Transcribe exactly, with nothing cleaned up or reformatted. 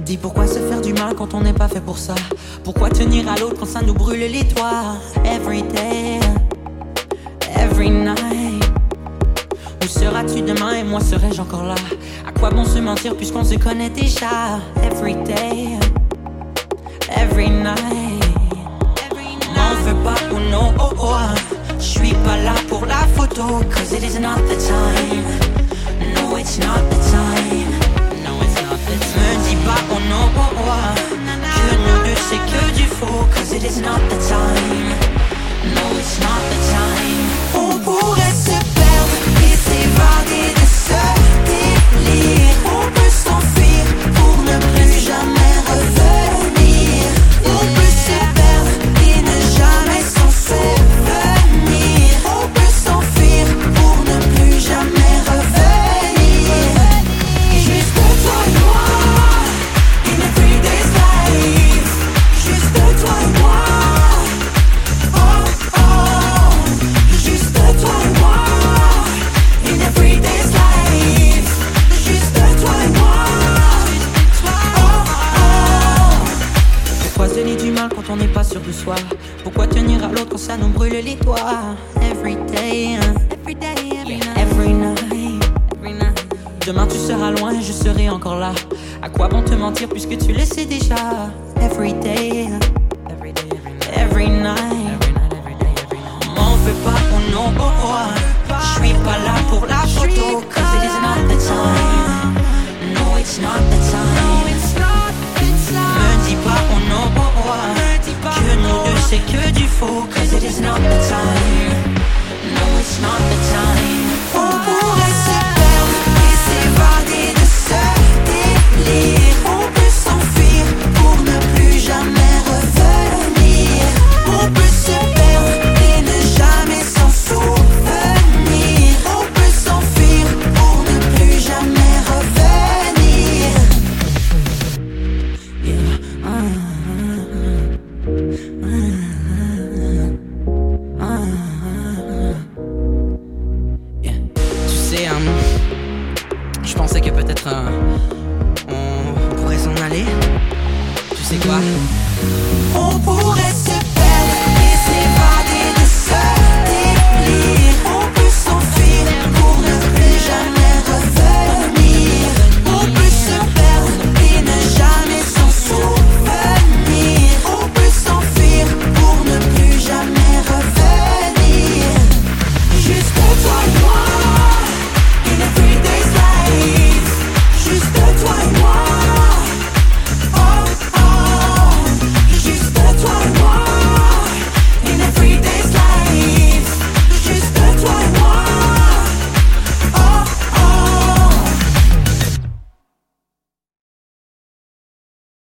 Dis pourquoi se faire du mal quand on n'est pas fait pour ça? Pourquoi tenir à l'autre quand ça nous brûle les toits? Every day, every night. Où seras-tu demain et moi serai-je encore là? À quoi bon se mentir puisqu'on se connaît déjà? Every day, every night. M'en fais pas ou non, oh oh. J'suis pas là pour la photo, cause it is not the time. No, it's not the time. No, it's not the time. Me dis pas oh non, oh oh. Que nous deux c'est que du faux, cause it is not the time. No, it's not the time. On pourrait se perdre et s'évader de ce délire. On peut s'enfuir pour ne plus jamais revenir. On peut se perdre et ne jamais s'en souvenir. On peut s'enfuir pour ne plus jamais revenir. Juste toi et moi, in everyday's life. Juste toi et moi, oh oh. Juste toi et moi, in everyday's life. Juste toi et moi, oh oh. Pourquoi se nier du mal quand on n'est pas sûr de soi? Pourquoi tenir à l'autre quand ça nous brûle les toits? Every day, every day, every night, every night, every night. Demain tu seras loin et je serai encore là. À quoi bon te mentir puisque tu le sais déjà? Every day, every day, every night, every night, every day, every night. M'en fais pas oh non, oh oh. J'suis pas là pour la photo, cause it is not the time. No, it's not the time. Me dis pas oh non, oh oh. Que nous deux c'est que du faux, cause it is not the time. No, it's not the